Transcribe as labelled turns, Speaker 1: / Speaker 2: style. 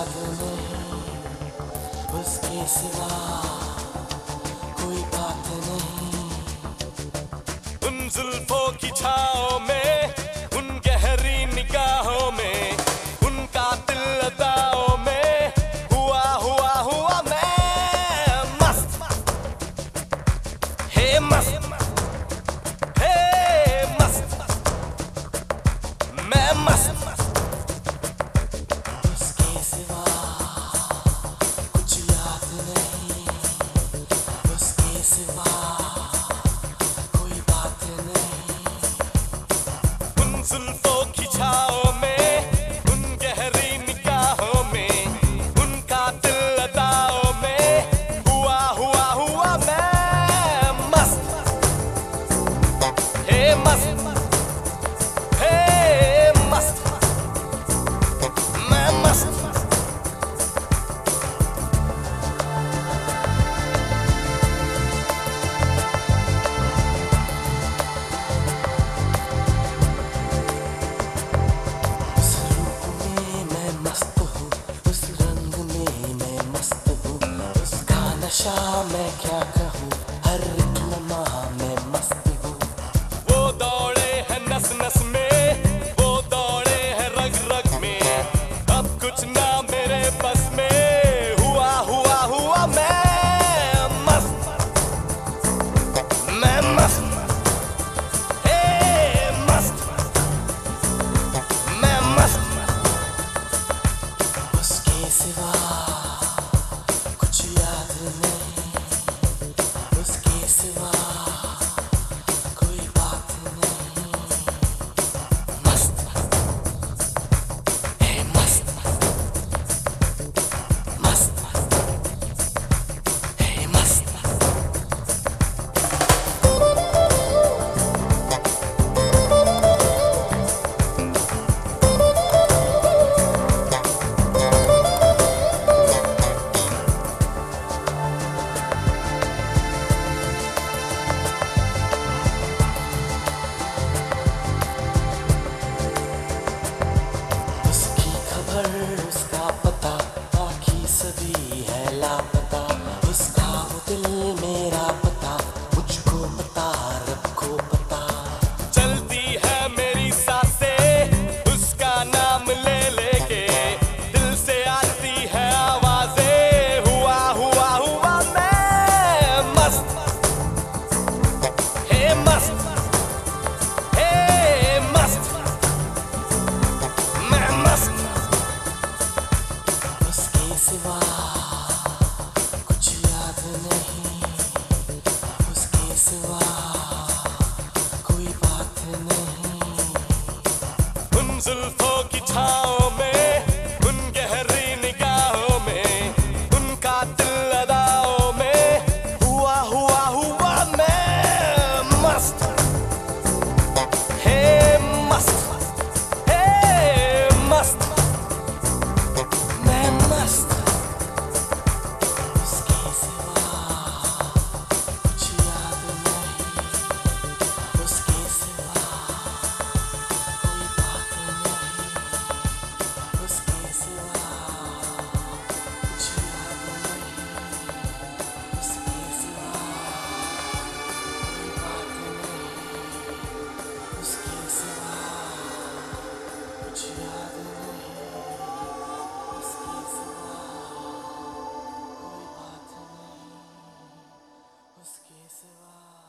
Speaker 1: याद नहीं, उसके सिवा कोई बात नहीं।
Speaker 2: उन जुल्फों की छाओं में, उन गहरी निगाहों में, उन कातिल अदाओं में हुआ हुआ हुआ मैं मस्त। हे मस्त, हे मस्त, मैं मस्त।
Speaker 1: उसके सिवा कुछ याद नहीं, उसके सिवा कोई बात नहीं।
Speaker 2: उन जुल्फों की छाओं में, उन गहरी निगाहों में, उन कातिल अदाओं में हुआ हुआ हुआ मैं मस्त। हे मस्त, हे मस्त, मैं मस्त।
Speaker 1: उस रूप में मैं मस्त हूँ, उस रंग में मैं मस्त हूँ, उसका नशा मैं क्या कहूँ, हर एक लम्हा मैं मस्त हूँ।
Speaker 2: वो दौड़े हैं नस नस में, वो दौड़े हैं रग रग में, अब कुछ ना मेरे बस में हुआ हुआ हुआ मैं मस्त। मैं मस्त, हे मस्त, मैं मस्त।
Speaker 1: उसके सिवा कुछ याद नहीं, उसके सिवा कोई बात नहीं। मस्त, हे मस्त, मस्त, हे मस्त। उसकी खबर, उसका पता, बाकी सभी है लापता। उसका वो दिल मेरा पता, मुझको पता, रब को पता।
Speaker 2: चलती है मेरी सांसें उसका नाम ले लेके, दिल से आती है आवाजें हुआ हुआ हुआ मैं मस्त। हे मस्त, हे मस्त, मैं मस्त।
Speaker 1: उसके सिवा कुछ याद नहीं, उसके सिवा कोई बात नहीं।
Speaker 2: उन जुल्फों की छाओं में, उन गहरी निगाहों में, उन कातिल अदाओं में हुआ हुआ हुआ मैं मस्त। हे मस्त, हे मस्त,
Speaker 1: मैं मस्त। उसके सिवा कुछ याद नहीं, उसके सिवा कोई बात नहीं। उसके सिवा कुछ याद नहीं, उसके सिवा कोई बात नहीं। उसके सिवा कुछ याद नहीं, उसके सिवा कोई बात नहीं। उसके सिवा